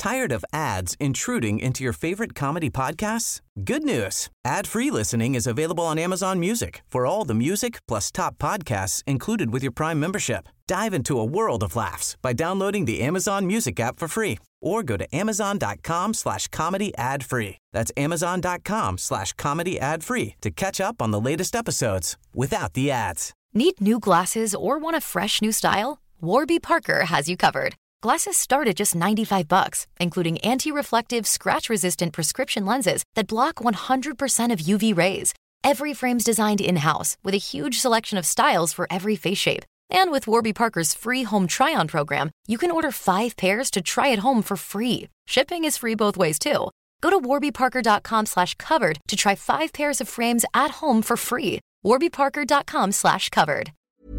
Tired of ads intruding into your favorite comedy podcasts? Good news. Ad-free listening is available on Amazon Music for all the music plus top podcasts included with your Prime membership. Dive into a world of laughs by downloading the Amazon Music app for free or go to amazon.com/comedy ad-free. That's amazon.com/comedy ad-free to catch up on the latest episodes without the ads. Need new glasses or want a fresh new style? Warby Parker has you covered. Glasses start at just $95, including anti-reflective, scratch-resistant prescription lenses that block 100% of UV rays. Every frame's designed in-house with a huge selection of styles for every face shape. And with Warby Parker's free home try-on program, you can order 5 pairs to try at home for free. Shipping is free both ways, too. Go to warbyparker.com/covered to try 5 pairs of frames at home for free. warbyparker.com/covered.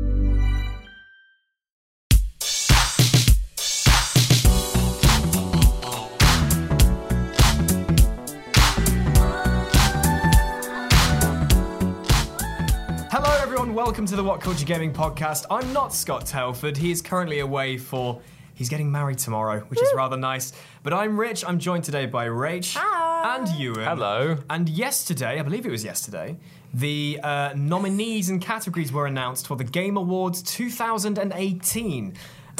Hello everyone, welcome to the What Culture Gaming podcast. I'm not Scott Telford. He is currently away he's getting married tomorrow, which is rather nice. But I'm Rich. I'm joined today by Rach. Hi. And Ewan. Hello. And yesterday, I believe it was yesterday, the nominees and categories were announced for the Game Awards 2018.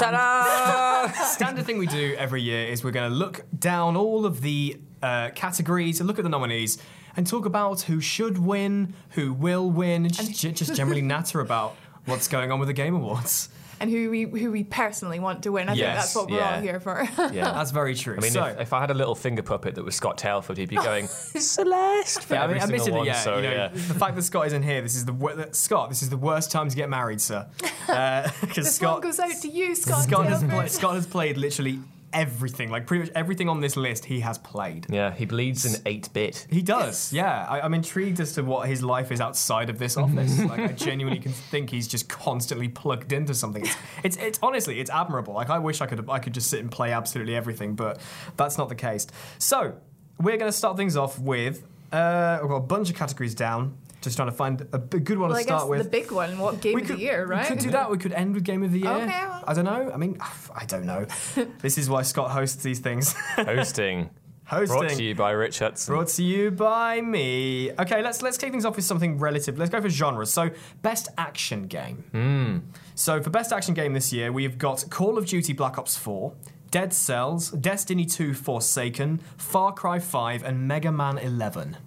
Ta-da! Standard thing we do every year is we're going to look down all of the categories and look at the nominees and talk about who should win, who will win, and just generally natter about what's going on with the Game Awards. And who we personally want to win. I think that's what we're all here for. Yeah, that's very true. I mean, if I had a little finger puppet that was Scott Telford, he'd be going Celeste for every single one. The fact that Scott isn't here, this is the worst time to get married, sir. This one goes out to you, Scott. Scott has played literally everything, like pretty much everything on this list he has played. Yeah, he bleeds in 8-bit. He does, yeah. I'm intrigued as to what his life is outside of this office. Like, I genuinely can think he's just constantly plugged into something. It's honestly, it's admirable. Like, I wish I could just sit and play absolutely everything, but that's not the case. So, we're going to start things off with, we've got a bunch of categories down. Just trying to find a good one to start with. The big one, what Game of the Year, right? We could do that. We could end with Game of the Year. Okay. Well. I don't know. I mean, I don't know. This is why Scott hosts these things. Hosting. Brought to you by Rich Hudson. Brought to you by me. Okay, let's kick things off with something relative. Let's go for genres. So, best action game. So, for best action game this year, we've got Call of Duty Black Ops 4, Dead Cells, Destiny 2 Forsaken, Far Cry 5, and Mega Man 11.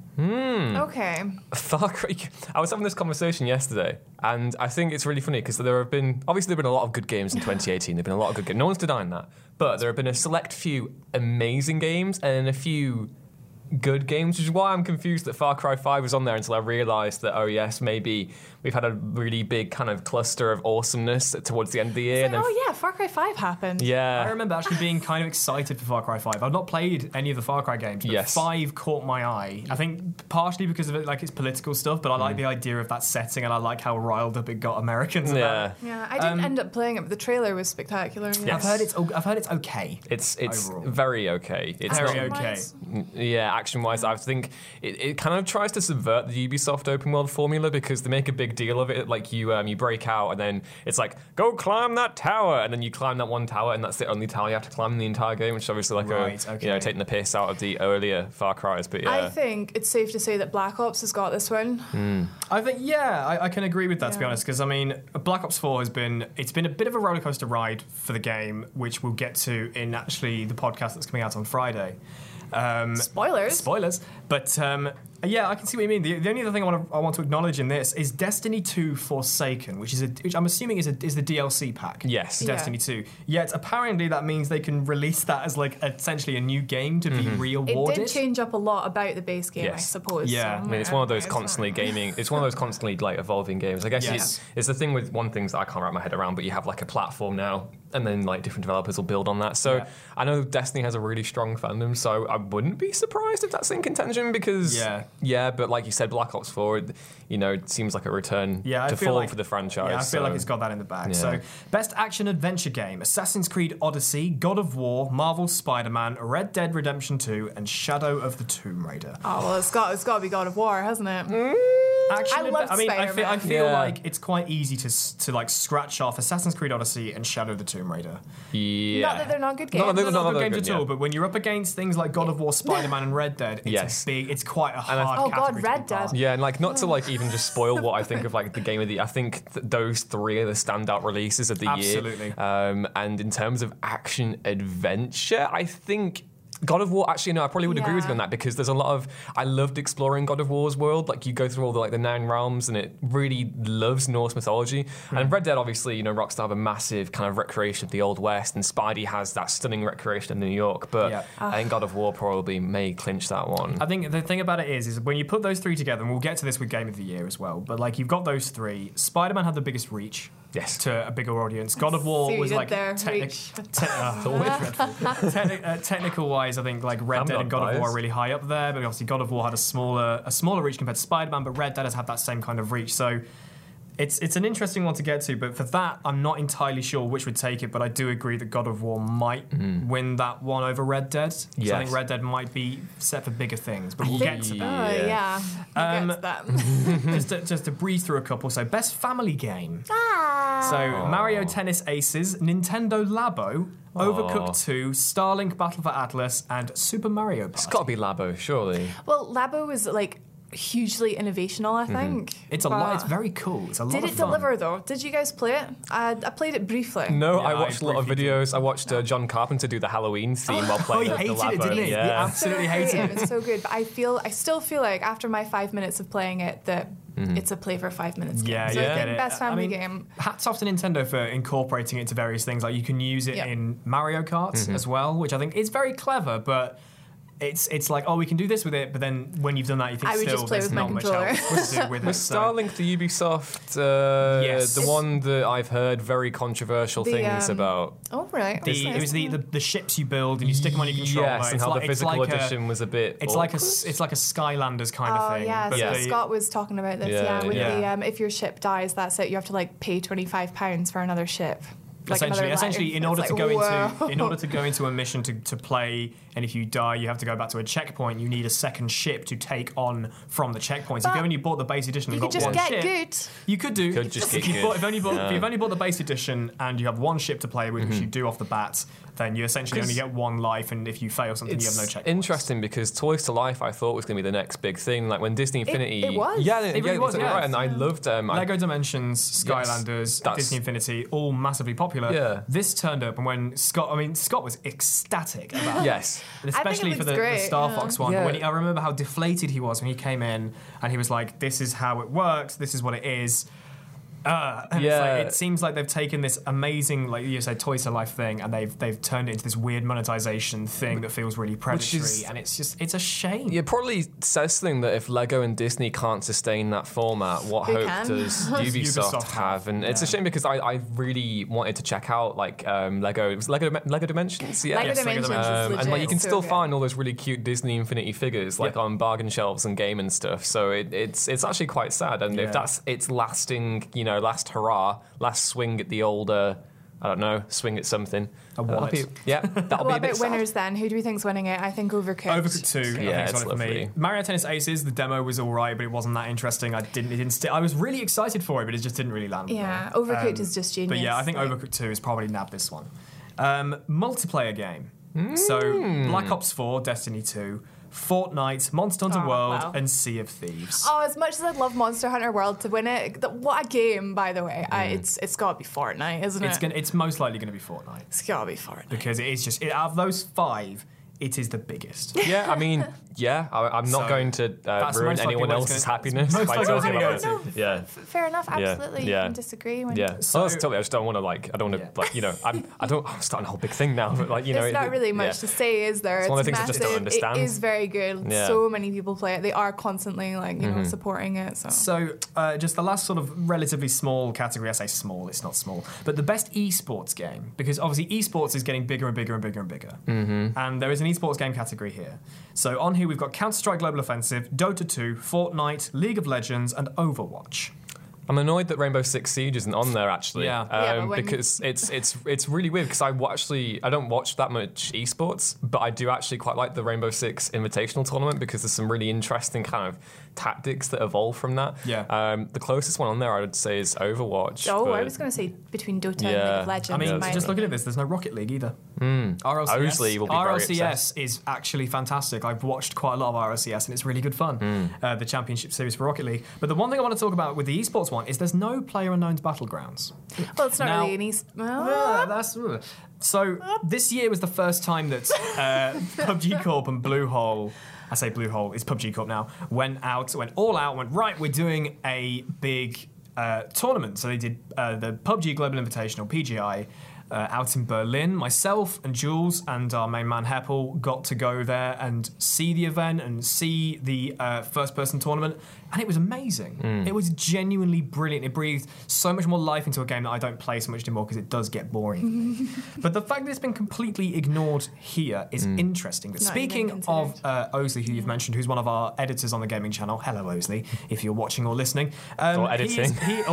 Okay. Far Cry. I was having this conversation yesterday, and I think it's really funny because there have been a lot of good games in 2018. There have been a lot of good games. No one's denying that. But there have been a select few amazing games and a few good games, which is why I'm confused that Far Cry 5 was on there until I realised that, oh yes, maybe we've had a really big kind of cluster of awesomeness towards the end of the year. Far Cry 5 happened. Yeah. I remember actually being kind of excited for Far Cry 5. I've not played any of the Far Cry games, but 5 caught my eye. I think partially because of it, like its political stuff, but I like the idea of that setting and I like how riled up it got Americans about it. Yeah, I didn't end up playing it, but the trailer was spectacular. Yes. I've heard it's okay. It's overall. very okay. It's very not, okay. Yeah, action-wise, I think it kind of tries to subvert the Ubisoft open world formula because they make a big deal of it. Like you break out and then it's like, go climb that tower, and then you climb that one tower and that's the only tower you have to climb in the entire game, which is obviously like taking the piss out of the earlier Far Cry's. But yeah, I think it's safe to say that Black Ops has got this one. I think I can agree with that, to be honest, because I mean Black Ops 4 has been a bit of a roller coaster ride for the game, which we'll get to in actually the podcast that's coming out on Friday. Spoilers. But yeah, I can see what you mean. The only other thing I want to acknowledge in this is Destiny 2 Forsaken, which I'm assuming is the DLC pack. Yes. Destiny 2. Yet apparently that means they can release that as like essentially a new game to be re-awarded. It did change up a lot about the base game, I suppose. Yeah. So, I mean, it's one of those constantly gaming. It's one of those constantly like evolving games. I guess it's the thing with one things that I can't wrap my head around. But you have like a platform now, and then like different developers will build on that. So I know Destiny has a really strong fandom, so I wouldn't be surprised if that's in contention because but like you said, Black Ops 4, it seems like a return to form for the franchise. Yeah, I feel like it's got that in the bag. Yeah. So, best action adventure game: Assassin's Creed Odyssey, God of War, Marvel's Spider-Man, Red Dead Redemption 2, and Shadow of the Tomb Raider. Oh well, it's got to be God of War, hasn't it? Action. I I Spider-Man. feel like it's quite easy to like scratch off Assassin's Creed Odyssey and Shadow of the Tomb Raider. Yeah. Not that they're not good games. No, They're not good games good, at all. But when you're up against things like God of War, Spider-Man, and Red Dead, it's quite a hard. Oh God, category to Red be Dead. part. Yeah, and like not to like even just spoil what I think of like the game of the. I think those three are the standout releases of the year. Absolutely. And in terms of action adventure, I think. God of War, actually, no, I probably would agree with you on that because there's a lot of. I loved exploring God of War's world. Like, you go through all the 9 realms and it really loves Norse mythology. And Red Dead, obviously, Rockstar have a massive kind of recreation of the Old West, and Spidey has that stunning recreation of New York. But I think God of War probably may clinch that one. I think the thing about it is when you put those three together, and we'll get to this with Game of the Year as well, but like you've got those three. Spider-Man had the biggest reach. Yes. To a bigger audience. God of War was like technical wise, I think like Red Dead and God of War are really high up there, but obviously God of War had a smaller reach compared to Spider-Man, but Red Dead has had that same kind of reach. So it's an interesting one to get to, but for that, I'm not entirely sure which would take it, but I do agree that God of War might win that one over Red Dead. Yes. I think Red Dead might be set for bigger things, but we'll get to that. We'll get to that. just to breeze through a couple. So, best family game. So, Mario Tennis Aces, Nintendo Labo, Overcooked 2, Starlink Battle for Atlas, and Super Mario Party. It's got to be Labo, surely. Well, Labo was like hugely innovational, I think. It's a lot. It's very cool. It's a lot of fun. Did it deliver though? Did you guys play it? I played it briefly. No, I watched a lot of videos. I watched John Carpenter do the Halloween theme while playing the Labo. He hated it, didn't he? Yeah. He absolutely hated it. It's so good, but I still feel like after my 5 minutes of playing it that it's a play for 5 minutes game. Yeah, so yeah. I think best family game. Hats off to Nintendo for incorporating it into various things. Like you can use it in Mario Kart as well, which I think is very clever, but it's like, oh, we can do this with it, but then when you've done that, you think I would just play there's with my not much controller. else to do with it. Was Starlink the Ubisoft, yes. the one that I've heard very controversial things about? Oh, right. It was the ships you build and you stick them on your controller. Yes, and how the physical edition was a bit. It's like a Skylanders kind of thing. Yeah, but so Scott was talking about this. With the if your ship dies, that's it. You have to like pay £25 for another ship. Like essentially, in order to go into a mission to play, and if you die, you have to go back to a checkpoint. You need a second ship to take on from the checkpoint. So if you only bought the base edition and got one ship, you could do. If you've only bought the base edition and you have one ship to play with, which you do off the bat, then you essentially only get one life, and if you fail something, you have no checkpoints. It's interesting because Toys to Life I thought was going to be the next big thing. Like when Disney Infinity, it was. It really was. Right, and I loved Lego Dimensions, Skylanders, Disney Infinity, all massively popular. Yeah. This turned up, and when Scott was ecstatic about it. And especially for the Star Fox one. When I remember how deflated he was when he came in, and he was like, "This is how it works. This is what it is." And it's like, it seems like they've taken this amazing, like you say, Toys to Life thing, and they've turned it into this weird monetization thing that feels really predatory, and it's a shame. It probably says something that if Lego and Disney can't sustain that format, what hope does Ubisoft have? And it's a shame because I really wanted to check out like Lego. It was Lego Dimensions, Lego Dimensions is legit. And like you can still find all those really cute Disney Infinity figures like on bargain shelves and game and stuff. So it's actually quite sad, and if that's its lasting, last hurrah, last swing at the old, I don't know, swing at something. A wallet. That'll be a bit winners then? Who do we think's winning it? I think Overcooked. Overcooked 2, I think it's for me. Mario Tennis Aces, the demo was all right, but it wasn't that interesting. I was really excited for it, but it just didn't really land. Yeah, Overcooked is just genius. But yeah, I think Overcooked 2 has probably nabbed this one. Multiplayer game. So Black Ops 4, Destiny 2, Fortnite, Monster Hunter World, and Sea of Thieves. Oh, as much as I'd love Monster Hunter World to win it, what a game, by the way. It's got to be Fortnite, isn't it? It's most likely going to be Fortnite. It's got to be Fortnite. Because it is just, out of those 5, it is the biggest. Yeah, I mean, I'm not going to ruin anyone else's happiness by talking about it. Yeah, fair enough. Absolutely, you can disagree. So that's totally. I just don't want to I'm starting a whole big thing now. But it's not really much to say, is there? It's one of the things massive. I just don't understand. It is very good. Yeah. So many people play it. They are constantly supporting it. So just the last sort of relatively small category. I say small. It's not small, but the best esports game, because obviously esports is getting bigger and bigger and bigger and bigger, and there is an esports game category here. So on here we've got Counter-Strike Global Offensive, Dota 2, Fortnite, League of Legends, and Overwatch. I'm annoyed that Rainbow Six Siege isn't on there actually. Because it's really weird because I don't watch that much esports, but I do actually quite like the Rainbow Six Invitational tournament because there's some really interesting kind of tactics that evolve from that. The closest one on there I would say is Overwatch. I was going to say between Dota and League of Legends. I mean, just looking at this, there's no Rocket League either. RLCS will be very RLCS is actually fantastic. I've watched quite a lot of RLCS and it's really good fun. The championship series for Rocket League. But the one thing I want to talk about with the esports one is there's no PlayerUnknown's Battlegrounds. Well, it's not really an esports. So this year was the first time that PUBG Corp and Bluehole, I say Bluehole, it's PUBG Corp now, went all out, went, right, we're doing a big tournament. So they did the PUBG Global Invitational, PGI, out in Berlin. Myself and Jules and our main man Heppel got to go there and see the event and see the first-person tournament, and it was amazing. It was genuinely brilliant. It breathed so much more life into a game that I don't play so much anymore because it does get boring. But the fact that it's been completely ignored here is interesting. But speaking of Osley, who you've mentioned, who's one of our editors on the gaming channel, hello Osley, if you're watching or listening. Or editing.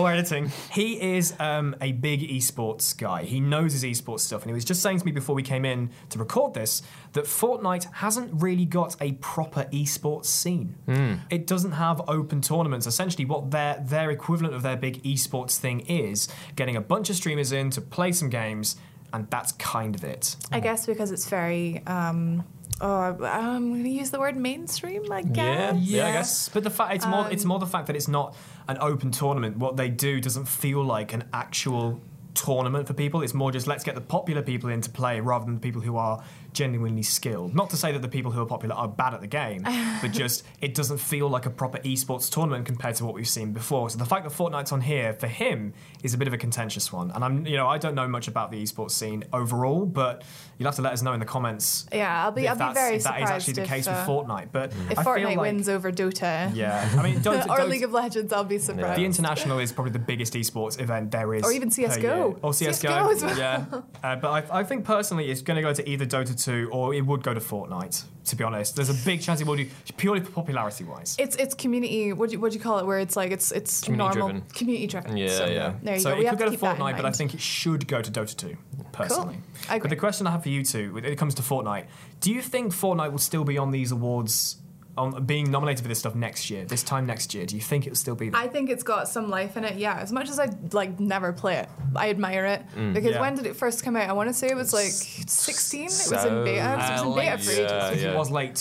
He is a big esports guy. He knows his esports stuff, and he was just saying to me before we came in to record this that Fortnite hasn't really got a proper esports scene. It doesn't have open tournaments. Essentially, what their equivalent of their big esports thing is getting a bunch of streamers in to play some games, and that's kind of it. I guess because it's very I'm going to use the word mainstream, I guess. Yeah, I guess. But the fact it's more the fact that it's not an open tournament. What they do doesn't feel like an actual tournament for people. It's more just let's get the popular people in to play rather than the people who are genuinely skilled. Not to say that the people who are popular are bad at the game, but just it doesn't feel like a proper esports tournament compared to what we've seen before. So the fact that Fortnite's on here for him is a bit of a contentious one. And I don't know much about the esports scene overall, but you'll have to let us know in the comments. Yeah, I'll be very surprised that is actually the case with Fortnite. But if Fortnite wins over Dota, I mean, or League of Legends, I'll be surprised. The International is probably the biggest esports event there is, or even CS:GO, or CS:GO as well. But I think personally, it's going to go to either Dota 2 or it would go to Fortnite. To be honest, there's a big chance it will do purely popularity wise. It's community. What do you call it? Where it's like it's normal community driven. Yeah. There you so go. It could go to Fortnite, but I think it should go to Dota 2 personally. Cool. But the question I have for you two, when it comes to Fortnite, do you think Fortnite will still be on these awards? On being nominated for this stuff this time next year, do you think it will still be there? I think it's got some life in it, yeah. As much as I never play it, I admire it. Because when did it first come out? I want to say it was 16. It was in beta. It was in beta for ages. I think it was late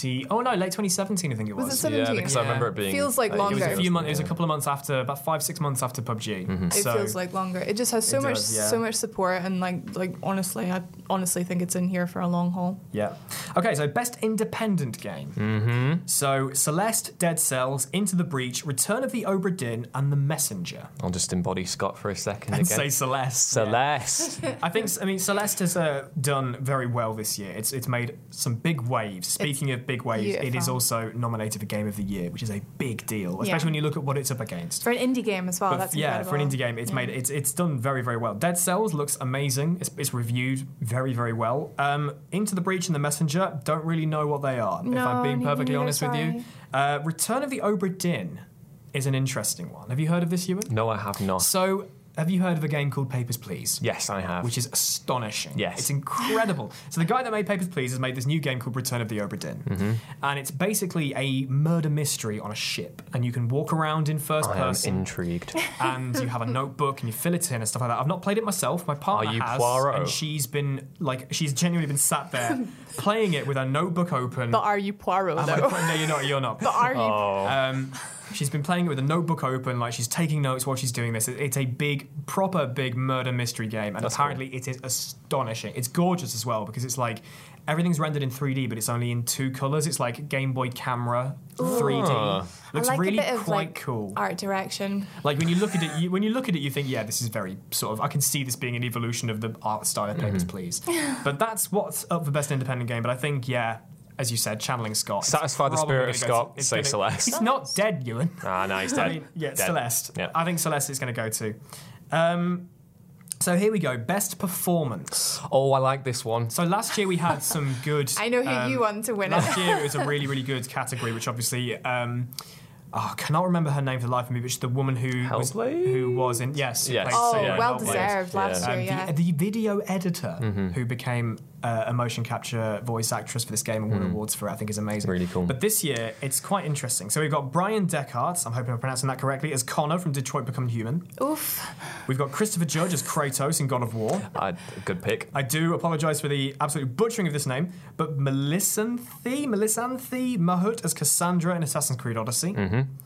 2017, I think it was. Was it 17? Yeah, because I remember it being... Feels like longer. It was a couple of months after, about 5-6 months after PUBG. It feels like longer. It just has so much support, and honestly, I honestly think it's in here for a long haul. Yeah. Okay, so best independent game. So Celeste, Dead Cells, Into the Breach, Return of the Obra Dinn, and The Messenger. I'll just embody Scott for a second and again. say Celeste. Celeste. Yeah. I mean, Celeste has done very well this year. It's made some big waves. Speaking of big waves, it is also nominated for Game of the Year, which is a big deal, especially when you look at what it's up against. For an indie game as well, that's incredible. For an indie game, it's done very, very well. Dead Cells looks amazing. It's reviewed very, very well. Into the Breach and The Messenger, don't really know what they are, if I'm being perfectly honest with you. Return of the Obra Dinn is an interesting one. Have you heard of this, Ewan? No, I have not. So, have you heard of a game called Papers, Please? Yes, I have. Which is astonishing. Yes. It's incredible. So the guy that made Papers, Please has made this new game called Return of the Obra Dinn. And it's basically a murder mystery on a ship. And you can walk around in first person. I'm intrigued. And you have a notebook and you fill it in and stuff like that. I've not played it myself. My partner has. Poirot? And she's genuinely been sat there playing it with her notebook open. But are you Poirot, though? No, you're not. But are you? She's been playing it with a notebook open, she's taking notes while she's doing this. It's a proper big murder mystery game, and apparently it is astonishing. It's gorgeous as well because it's everything's rendered in 3D, but it's only in 2 colors. It's like Game Boy Camera 3D. Looks really quite cool. Art direction. When you look at it, you think, yeah, this is very sort of. I can see this being an evolution of the art style of Papers, Please. But that's what's up for best independent game. But I think, as you said, channeling Scott. Satisfy the spirit of Scott, say Celeste. He's not dead, Ewan. No, he's dead. Dead. Celeste. Yeah. I think Celeste is going to go to. So here we go. Best performance. Oh, I like this one. So last year we had some good... I know who you want to win it. Last year it was a really, really good category, which obviously I cannot remember her name for the life of me, but she's the woman who was in Yes. Well deserved last year. Yeah. The video editor who became a motion capture voice actress for this game and won awards for it, I think is amazing. Really cool. But this year, it's quite interesting. So we've got Brian Deckard, I'm hoping I'm pronouncing that correctly, as Connor from Detroit Become Human. Oof. We've got Christopher Judge as Kratos in God of War. Good pick. I do apologise for the absolute butchering of this name, but Melisanthe Mahut as Cassandra in Assassin's Creed Odyssey.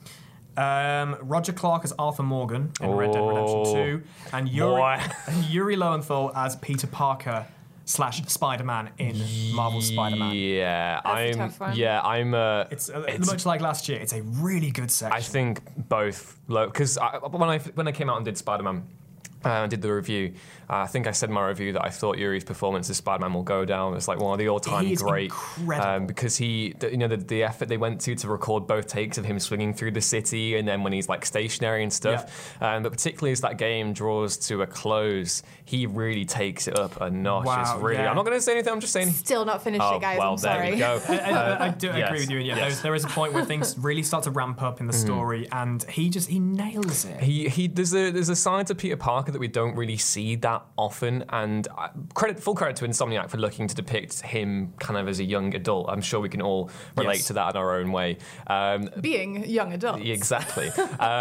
Roger Clark as Arthur Morgan in Red Dead Redemption 2. And Yuri Lowenthal as Peter Parker / Spider-Man in Marvel's Spider-Man. Yeah, That's a tough one. It's much like last year. It's a really good section. I think both, because when I came out and did Spider-Man, did the review, I think I said in my review that I thought Yuri's performance as Spider-Man will go down as like one of the all-time great, because the effort they went to record both takes of him swinging through the city and then when he's like stationary and stuff. But particularly as that game draws to a close, he really takes it up a notch. Wow, it's really, I'm not going to say anything. I'm just saying. Still not finished it, guys. Well, I'm sorry. There we go. I do agree with you. And there is a point where things really start to ramp up in the story, and he nails it. There's a side to Peter Parker that we don't really see that often, and full credit to Insomniac for looking to depict him kind of as a young adult. I'm sure we can all relate to that in our own way. Being young adults. Exactly.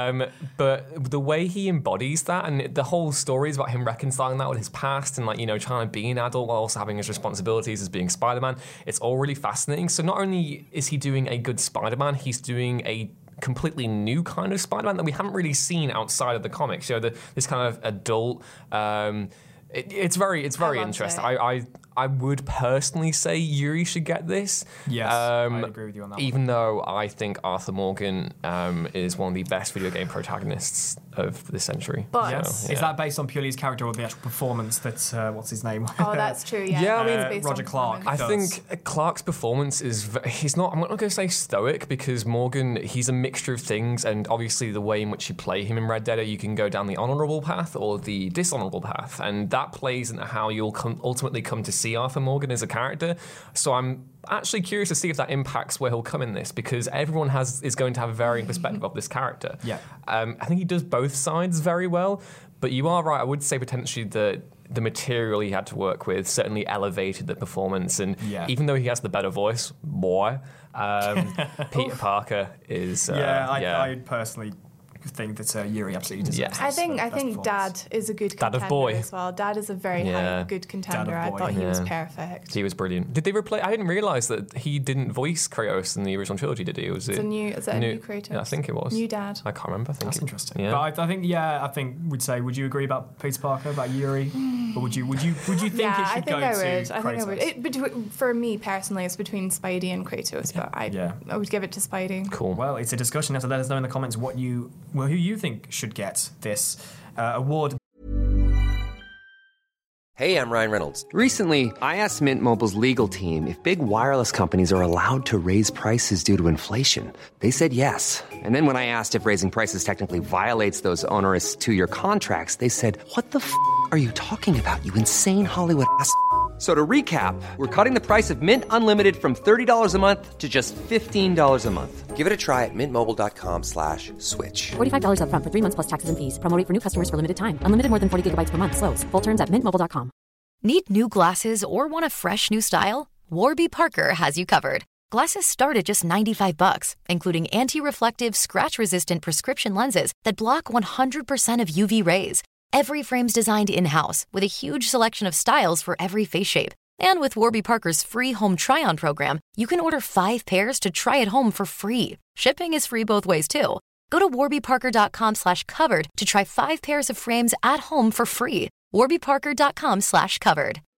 But the way he embodies that, and the whole story is about him reconciling that with his past and trying to be an adult while also having his responsibilities as being Spider-Man. It's all really fascinating. So not only is he doing a good Spider-Man, he's doing a completely new kind of Spider-Man that we haven't really seen outside of the comics. This kind of adult. It's very interesting. I would personally say Yuri should get this. Yes, I agree with you on that. Even though I think Arthur Morgan is one of the best video game protagonists of the century. But is that based on purely his character or the actual performance that what's his name? Oh, that's true. Yeah, yeah. I mean, Roger Clark. I think Clark's performance he's not. I'm not going to say stoic because Morgan, he's a mixture of things, and obviously the way in which you play him in Red Dead, you can go down the honourable path or the dishonourable path, and that plays into how you'll ultimately come to see Arthur Morgan as a character. So I'm actually curious to see if that impacts where he'll come in this, because everyone is going to have a varying perspective of this character. Yeah, I think he does both sides very well, but you are right. I would say potentially the material he had to work with certainly elevated the performance, and even though he has the better voice, Peter Parker is. I personally think that Yuri absolutely deserves. I think Dad is a good contender as well. Dad is a very good contender. I thought he was perfect. He was brilliant. Did they replace? I didn't realise that he didn't voice Kratos in the original trilogy. Did he? Is it a new Kratos? Yeah, I think it was. New Dad. I can't remember. That's interesting. Yeah. But I think we'd say. Would you agree about Peter Parker, about Yuri, or would you think it should go to Kratos? I think I would. For me personally, it's between Spidey and Kratos, but I would give it to Spidey. Cool. Well, it's a discussion. You have to let us know in the comments who you think should get this award. Hey, I'm Ryan Reynolds. Recently, I asked Mint Mobile's legal team if big wireless companies are allowed to raise prices due to inflation. They said yes. And then when I asked if raising prices technically violates those onerous 2-year contracts, they said, "What the f*** are you talking about, you insane Hollywood ass?" So to recap, we're cutting the price of Mint Unlimited from $30 a month to just $15 a month. Give it a try at mintmobile.com/switch. $45 up front for 3 months plus taxes and fees. Promo rate for new customers for limited time. Unlimited more than 40 gigabytes per month. Slows full terms at mintmobile.com. Need new glasses or want a fresh new style? Warby Parker has you covered. Glasses start at just $95, including anti-reflective, scratch-resistant prescription lenses that block 100% of UV rays. Every frame's designed in-house with a huge selection of styles for every face shape. And with Warby Parker's free home try-on program, you can order 5 pairs to try at home for free. Shipping is free both ways, too. Go to warbyparker.com/covered to try 5 pairs of frames at home for free. warbyparker.com/covered.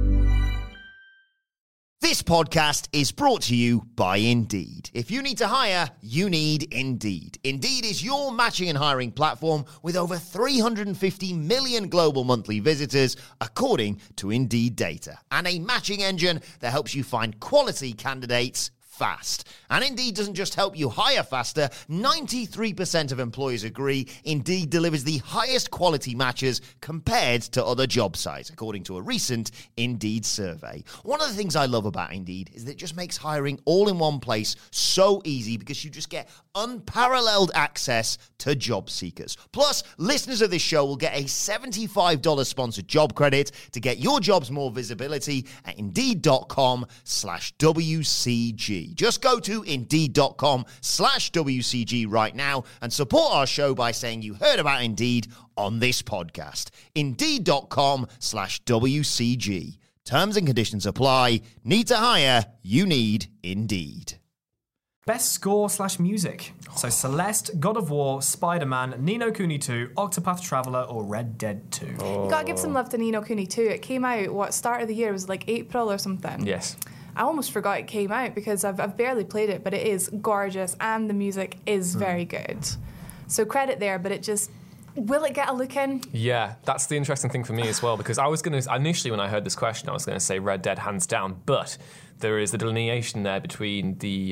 This podcast is brought to you by Indeed. If you need to hire, you need Indeed. Indeed is your matching and hiring platform with over 350 million global monthly visitors, according to Indeed data, and a matching engine that helps you find quality candidates fast. And Indeed doesn't just help you hire faster. 93% of employers agree Indeed delivers the highest quality matches compared to other job sites, according to a recent Indeed survey. One of the things I love about Indeed is that it just makes hiring all in one place so easy because you just get unparalleled access to job seekers. Plus, listeners of this show will get a $75 sponsored job credit to get your jobs more visibility at Indeed.com/WCG. Just go to Indeed.com/WCG right now and support our show by saying you heard about Indeed on this podcast. Indeed.com/WCG. Terms and conditions apply. Need to hire? You need Indeed. Best score/music. So Celeste, God of War, Spider-Man, Ni no Kuni 2, Octopath Traveler, or Red Dead 2. You gotta give some love to Ni no Kuni 2. It came out, start of the year? It was like April or something. Yes. I almost forgot it came out because I've barely played it, but it is gorgeous and the music is very good. So credit there, but it just... Will it get a look in? Yeah, that's the interesting thing for me as well, because I was going to, initially when I heard this question, I was going to say Red Dead hands down, but there is the delineation there between the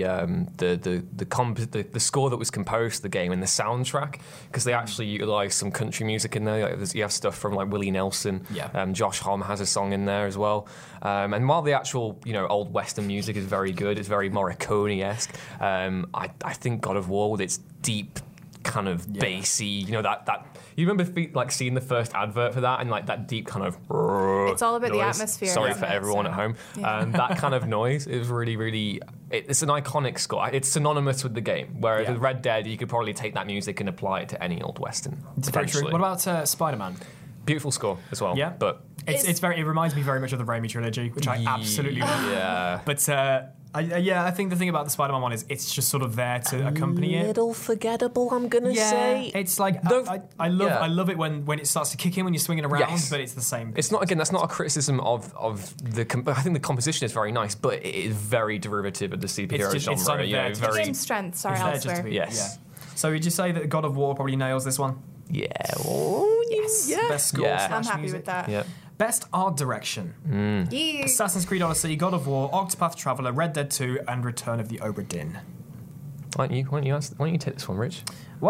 score that was composed to the game and the soundtrack, because they actually utilise some country music in there. Like, you have stuff from like Willie Nelson. Yeah. Josh Homme has a song in there as well. And while the actual old Western music is very good, it's very Morricone-esque. I think God of War with its deep kind of bassy, that you remember seeing the first advert for that and like that deep kind of it's all about noise. the atmosphere. Sorry for everyone at home. That kind of noise is really, really, it's an iconic score. It's synonymous with the game, whereas with Red Dead you could probably take that music and apply it to any old Western. It's very true. What about Spider-Man? Beautiful score as well. Yeah, but it reminds me very much of the Raimi trilogy, which I absolutely love. Yeah, but I think the thing about the Spider-Man one is it's just sort of there to accompany it. A little forgettable, I'm gonna say. It's like I love it when it starts to kick in when you're swinging around, but it's the same. It's not that's not a criticism of the. I think the composition is very nice, but it is very derivative of the superhero genre. It's sort of there very game strengths are elsewhere. Yes. So would you say that God of War probably nails this one? Yeah. Yes. Yeah. Best score. I'm happy music. with that. Yeah. Best art direction. Yeah. Assassin's Creed Odyssey, God of War, Octopath Traveler, Red Dead 2, and Return of the Obra Dinn. Why don't you take this one, Rich? Well,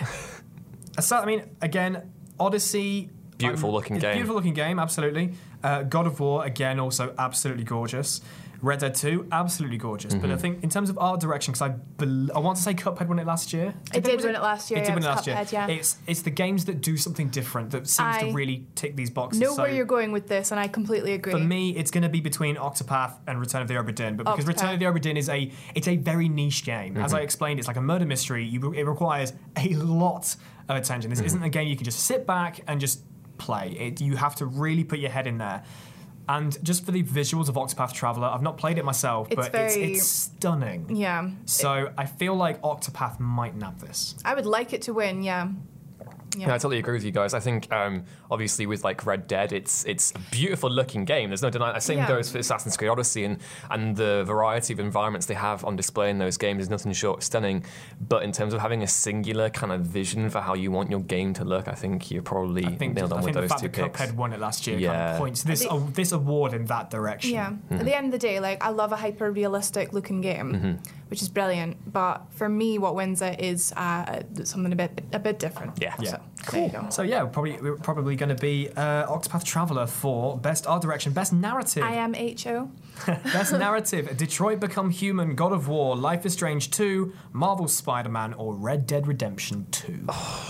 again, Odyssey. Beautiful looking game. Beautiful looking game, absolutely. God of War, again, also absolutely gorgeous. Red Dead 2, absolutely gorgeous. But I think in terms of art direction, because I want to say Cuphead won it last year. It did win it last year. It did win it last year. Cuphead, yeah. It's the games that do something different that seems to really tick these boxes. Know where you're going with this, and I completely agree. For me, it's going to be between Octopath and Return of the Obra Dinn, but because Return of the Obra Dinn is a very niche game. As I explained, it's like a murder mystery. It requires a lot of attention. This isn't a game you can just sit back and just play. You have to really put your head in there. And just for the visuals of Octopath Traveler, I've not played it myself, but it's stunning. Yeah. So I feel like Octopath might nab this. I would like it to win, yeah. Yeah, I totally agree with you guys. I think, obviously, with like Red Dead, it's a beautiful looking game. There's no denying. The same goes for Assassin's Creed Odyssey, and the variety of environments they have on display in those games is nothing short of stunning. But in terms of having a singular kind of vision for how you want your game to look, I think you're probably nailed on with those two picks. The fact that Cuphead won it last year kind of points this award in that direction. Yeah. At the end of the day, like I love a hyper realistic looking game, which is brilliant. But for me, what wins it is something a bit different. Yeah. So, Cool. there you go. So yeah, we're probably going to be Octopath Traveler for best art direction, best narrative. I am H.O. Best narrative: Detroit Become Human, God of War, Life is Strange 2, Marvel's Spider-Man, or Red Dead Redemption 2.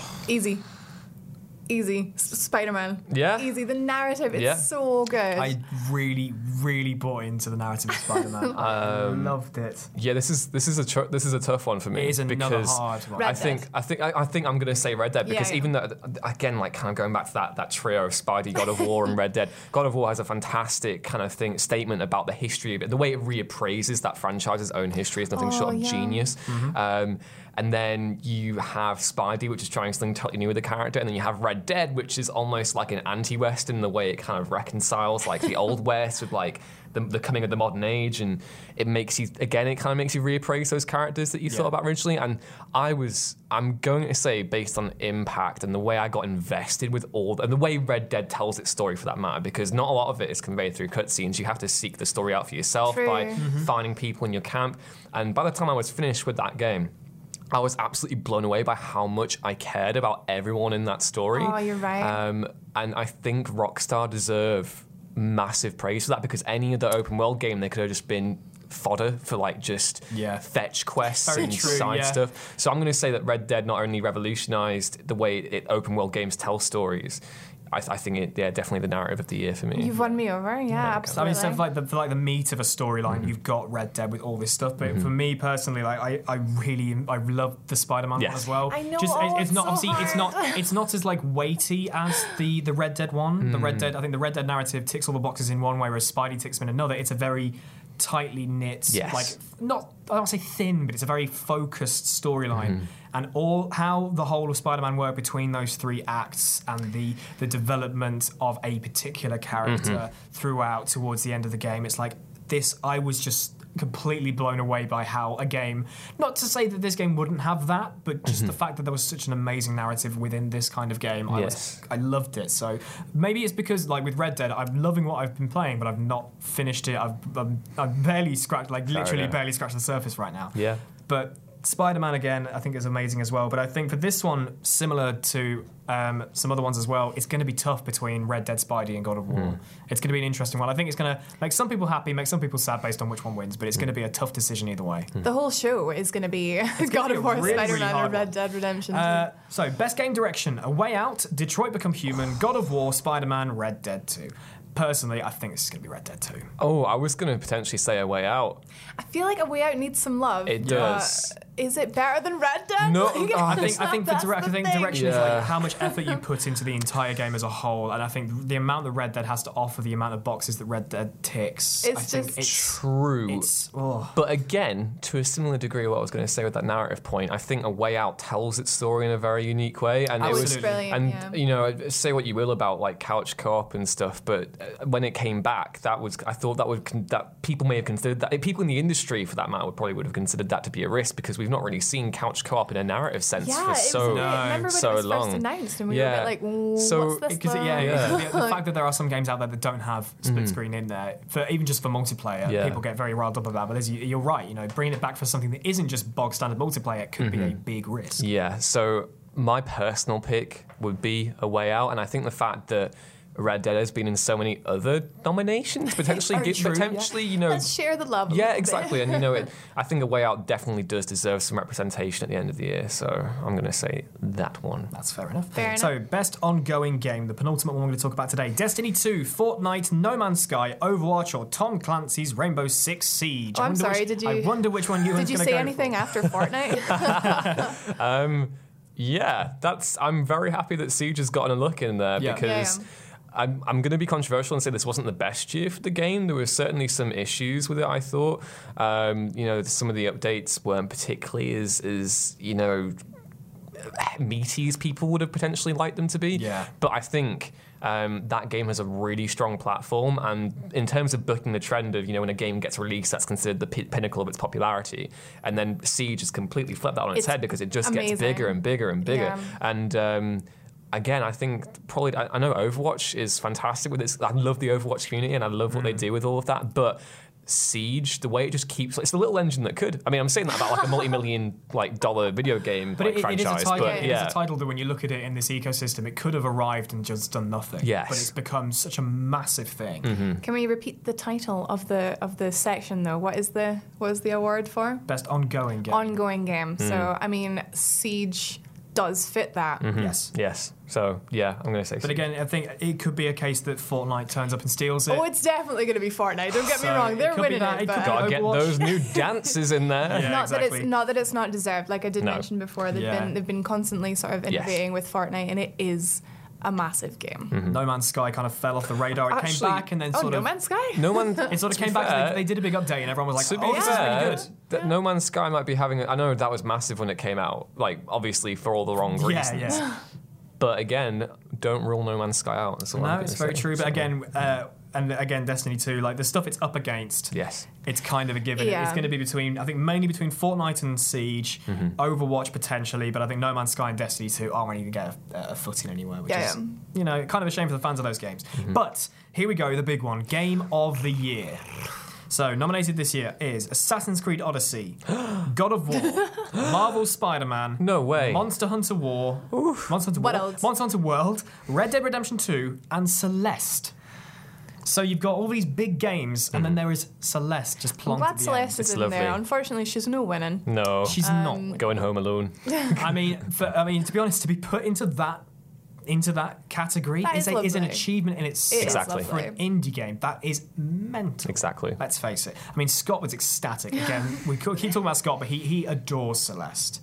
Easy. Spider-Man. Yeah? Easy. The narrative is so good. I really, really bought into the narrative of Spider-Man. I loved it. Yeah, this is a tough one for me. It is another because hard one. I think I'm going to say Red Dead because even though, again, like kind of going back to that trio of Spidey, God of War, and Red Dead, God of War has a fantastic kind of statement about the history of it. The way it reappraises that franchise's own history is nothing short of genius. And then you have Spidey, which is trying something totally new with the character. And then you have Red Dead, which is almost like an anti-West in the way it kind of reconciles like the old West with like the coming of the modern age. And it makes you, again, it kind of makes you reappraise those characters that you thought about originally. And I'm going to say, based on impact and the way I got invested with and the way Red Dead tells its story for that matter, because not a lot of it is conveyed through cutscenes. You have to seek the story out for yourself by finding people in your camp. And by the time I was finished with that game, I was absolutely blown away by how much I cared about everyone in that story. Oh, you're right. And I think Rockstar deserve massive praise for that, because any other open world game, they could have just been fodder for like just fetch quests and side stuff. So I'm going to say that Red Dead not only revolutionized the way open world games tell stories, I think it definitely the narrative of the year for me. You've won me over, absolutely. I mean, so for like the meat of a storyline, you've got Red Dead with all this stuff. But for me personally, like I love the Spider-Man one as well. I know. It's not obviously it's not as like weighty as the Red Dead one. I think the Red Dead narrative ticks all the boxes in one way, whereas Spidey ticks them in another. It's a very tightly knit, like I don't say thin, but it's a very focused storyline. And how the whole of Spider-Man worked between those three acts and the development of a particular character throughout towards the end of the game. It's like this, I was just completely blown away by how a game, not to say that this game wouldn't have that, but just the fact that there was such an amazing narrative within this kind of game. I loved it. So maybe it's because like with Red Dead, I'm loving what I've been playing, but I've not finished it. I've barely scratched, like literally barely scratched the surface right now. Yeah. But Spider-Man, again, I think is amazing as well. But I think for this one, similar to some other ones as well, it's going to be tough between Red Dead, Spidey, and God of War. It's going to be an interesting one. I think it's going to make some people happy, make some people sad based on which one wins, but it's going to be a tough decision either way. The whole show is going to be God of War, Spider-Man, and Red Dead Redemption 2. So, best game direction, A Way Out, Detroit Become Human, God of War, Spider-Man, Red Dead 2. Personally, I think this is going to be Red Dead 2. Oh, I was going to potentially say A Way Out. I feel like A Way Out needs some love. It does. Is it better than Red Dead? No, I think direction is like how much effort you put into the entire game as a whole, and I think the amount that Red Dead has to offer, the amount of boxes that Red Dead ticks, it's true. But again, to a similar degree, what I was going to say with that narrative point, I think A Way Out tells its story in a very unique way, and it's brilliant. And you know, say what you will about like couch co-op and stuff, but when it came back, I thought that people may have considered that. People in the industry, for that matter, would have considered that to be a risk, because we've not really seen couch co-op in a narrative sense for so long. Remember when it was first announced, and we were a bit like, what's this? Because the fact that there are some games out there that don't have split screen in there, even just for multiplayer, people get very riled up about. But you're right, you know, bringing it back for something that isn't just bog standard multiplayer could be a big risk. Yeah. So my personal pick would be A Way Out, and I think the fact that Red Dead has been in so many other nominations, potentially, you know. Let's share the love. Yeah, exactly. And you know, I think A Way Out definitely does deserve some representation at the end of the year. So I'm going to say that one. That's fair enough. So best ongoing game, the penultimate one we're going to talk about today: Destiny 2, Fortnite, No Man's Sky, Overwatch, or Tom Clancy's Rainbow Six Siege. Oh, I'm sorry. I wonder which one you were going to go for. Did you say anything after Fortnite? Yeah, I'm very happy that Siege has gotten a look in there because. I'm going to be controversial and say this wasn't the best year for the game. There were certainly some issues with it, I thought. You know, some of the updates weren't particularly as you know, meaty as people would have potentially liked them to be. Yeah. But I think that game has a really strong platform, and in terms of bucking the trend of, you know, when a game gets released, that's considered the pinnacle of its popularity, and then Siege has completely flipped that on its head because it just gets bigger and bigger and bigger. And again, I think probably, I know Overwatch is fantastic with this. I love the Overwatch community and I love what they do with all of that, but Siege, the way it just keeps, it's the little engine that could. I mean, I'm saying that about like a multi-million dollar video game franchise. It is a title that when you look at it in this ecosystem, it could have arrived and just done nothing. Yes. But it's become such a massive thing. Can we repeat the title of the section though? What is the award for? Best ongoing game. Ongoing game. So I mean, Siege does fit that. Yes. So, yeah, I'm going to say But again, I think it could be a case that Fortnite turns up and steals it. Oh, it's definitely going to be Fortnite. Don't get me wrong. They're winning it. But got to get those new dances in there. Yeah, not that it's not deserved. Like I did mention before, they've been constantly sort of innovating with Fortnite, and it is a massive game. No Man's Sky kind of fell off the radar. It came back and then Oh, sort No of... Man's Sky? It sort of came back and they did a big update and everyone was like, To be oh, this is fair, really good. No Man's Sky might be having... I know that was massive when it came out, like, obviously for all the wrong reasons. Yeah. But again, don't rule No Man's Sky out. That's all I'm No, gonna it's very say. true. But again, Destiny 2, like the stuff it's up against, Yes. it's kind of a given. Yeah. It's going to be between, I think, mainly between Fortnite and Siege, Overwatch potentially, but I think No Man's Sky and Destiny 2 aren't really going to get a foot in anywhere, which is, you know, kind of a shame for the fans of those games. But here we go, the big one, Game of the Year. So, nominated this year is Assassin's Creed Odyssey, God of War, Marvel Spider-Man, No way. Monster Hunter War, Monster Hunter World, Red Dead Redemption 2, and Celeste. So you've got all these big games, and then there is Celeste just I'm plonked glad at the Celeste end. is in lovely. there. Unfortunately, she's no winning. No. She's not. Going home alone. I mean, to be honest, to be put into that category That is is an lovely. achievement in itself. Exactly. For an indie game, that is mental. Exactly. Let's face it. I mean, Scott was ecstatic. Again, we keep talking about Scott, but he adores Celeste.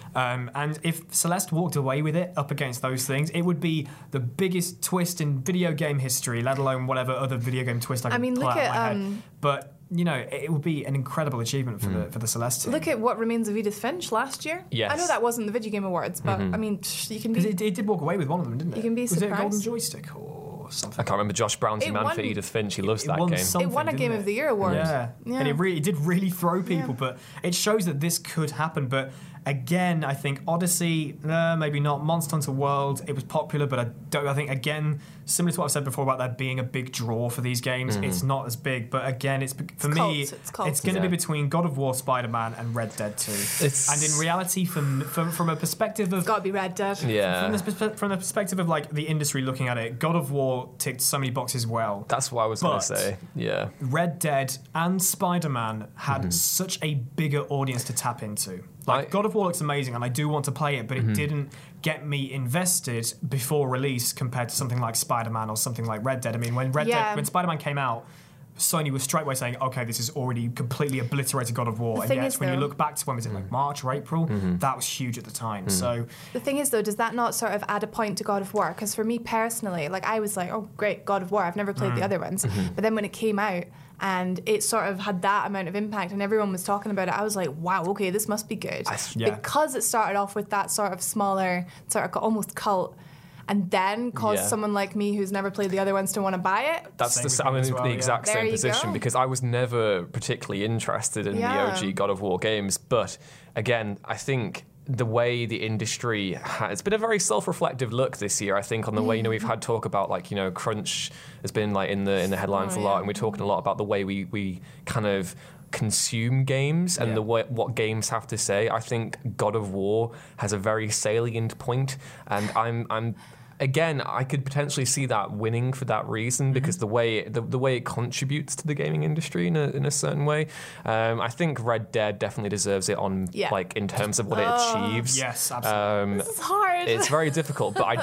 And if Celeste walked away with it up against those things, it would be the biggest twist in video game history, let alone whatever other video game twist I can mean, pull look out of my at, head. But, you know, it would be an incredible achievement for the Celeste team. Look at What Remains of Edith Finch last year. Yes. I know that wasn't the Video Game Awards, but I mean, you can Because be. it did walk away with one of them, didn't it? You can be Was it a Golden surprised. Joystick or something? I can't remember Josh Brown's It man won- for Edith Finch. He loves It that won game. something, It won a didn't Game it? of the Year award. Yeah. And it did really throw people, but it shows that this could happen. But again, I think Odyssey, maybe not. Monster Hunter World, it was popular, but I think, again, similar to what I've said before about there being a big draw for these games, it's not as big. But again, it's going to be between God of War, Spider-Man, and Red Dead 2. And in reality, from a perspective of... It's got to be Red Dead. Yeah. From the perspective of like the industry looking at it, God of War ticked so many boxes well. That's what I was going But- to say. Yeah. Red Dead and Spider-Man had such a bigger audience to tap into. Like, God of War looks amazing, and I do want to play it, but it didn't get me invested before release compared to something like Spider-Man or something like Red Dead. I mean, when Spider-Man came out, Sony was straight away saying, okay, this is already completely obliterated God of War. And thing yet, is, when you though- look back to when was it, like March or April, that was huge at the time. So The thing is, though, does that not sort of add a point to God of War? Because for me personally, like I was like, oh, great, God of War. I've never played the other ones. But then when it came out and it sort of had that amount of impact and everyone was talking about it, I was like, wow, okay, this must be good. Because it started off with that sort of smaller, sort of almost cult, and then caused someone like me who's never played the other ones to want to buy it. I'm in the exact There same you position go. because I was never particularly interested in the OG God of War games. But again, I think the way the industry it's been a very self-reflective look this year, I think, on the way, you know, we've had talk about, like, you know, crunch has been like in the headlines a lot, and we're talking a lot about the way we kind of consume games and the way what games have to say. I think God of War has a very salient point, and I'm again, I could potentially see that winning for that reason because the way it contributes to the gaming industry in a certain way. I think Red Dead definitely deserves it on like in terms of what it achieves. Yes, absolutely. This is hard. It's very difficult, but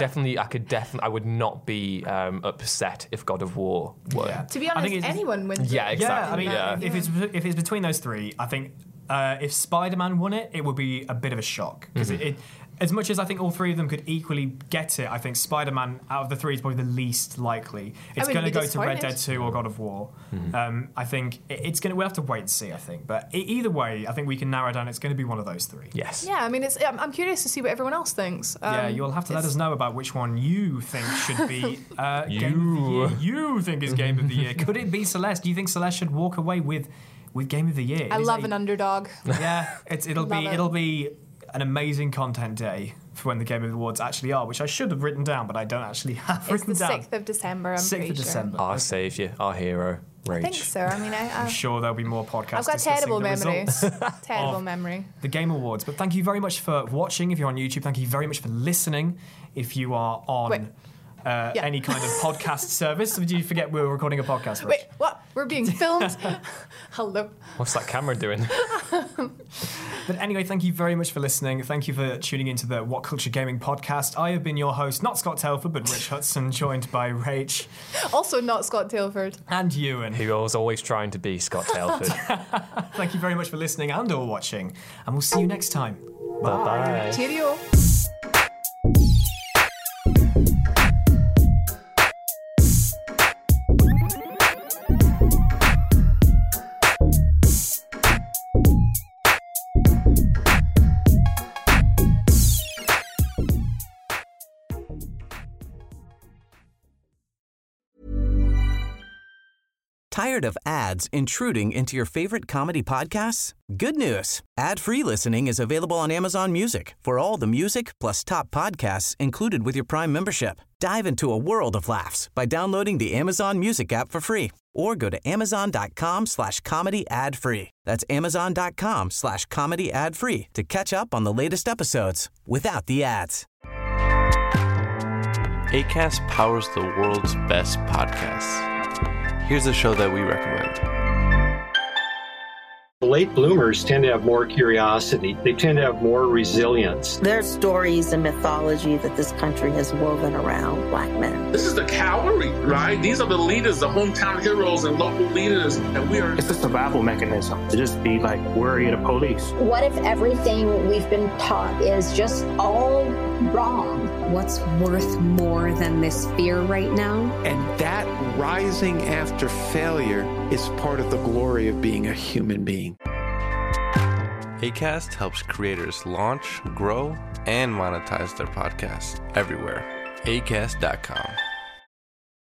I would not be upset if God of War were. Yeah. To be honest, anyone wins. Yeah, it. exactly. Yeah, I mean, if it's between those three, I think if Spider-Man won it, it would be a bit of a shock because it as much as I think all three of them could equally get it, I think Spider-Man out of the three is probably the least likely. It's going to go to Red Dead 2 or God of War. I think it's going to. We'll have to wait and see. I think, but either way, I think we can narrow down. It's going to be one of those three. Yes. Yeah, I mean, I'm curious to see what everyone else thinks. You'll have to let us know about which one you think should be Game of the Year. You think is Game of the Year. Could it be Celeste? Do you think Celeste should walk away with Game of the Year? I love an underdog. Yeah, it'll be an amazing content day for when the Game Awards actually are, which I should have written down, but I don't actually have It's written the down. 6th of December, I'm 6th pretty of sure. December. Our saviour, our hero, Rage. I think so. I mean, I'm sure there'll be more podcasts. I've got discussing terrible the memory. results Terrible of memory. the Game Awards. But thank you very much for watching. If you're on YouTube, thank you very much for listening. If you are on any kind of podcast service, did you forget we were recording a podcast? Rich? Wait, what? We're being filmed? Hello. What's that camera doing? But anyway, thank you very much for listening. Thank you for tuning into the What Culture Gaming podcast. I have been your host, not Scott Telford, but Rich Hudson, joined by Rach. Also not Scott Tilford. And Ewan. Who was always trying to be Scott Telford. Thank you very much for listening and or watching. And we'll see you next time. Bye-bye. Cheerio. Tired of ads intruding into your favorite comedy podcasts? Good news. Ad-free listening is available on Amazon Music for all the music plus top podcasts included with your Prime membership. Dive into a world of laughs by downloading the Amazon Music app for free or go to amazon.com/comedy ad-free. That's amazon.com/comedy ad-free to catch up on the latest episodes without the ads. Acast powers the world's best podcasts. Here's a show that we recommend. Late bloomers tend to have more curiosity. They tend to have more resilience. There are stories and mythology that this country has woven around Black men. This is the cavalry, right? These are the leaders, the hometown heroes and local leaders. And we are... It's a survival mechanism to just be like worried of police. What if everything we've been taught is just all wrong? What's worth more than this fear right now? And that rising after failure is part of the glory of being a human being. Acast helps creators launch, grow, and monetize their podcasts everywhere. Acast.com.